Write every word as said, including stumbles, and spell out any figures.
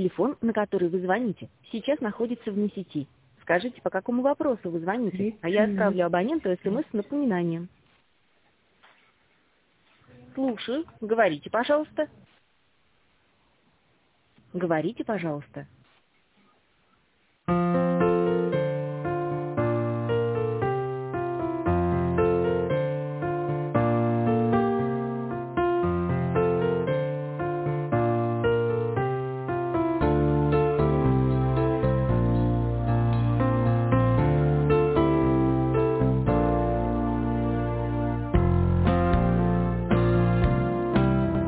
Телефон, на который вы звоните, сейчас находится вне сети. Скажите, по какому вопросу вы звоните, а я отправлю абоненту смс с напоминанием. Слушаю. Говорите, пожалуйста. Говорите, пожалуйста.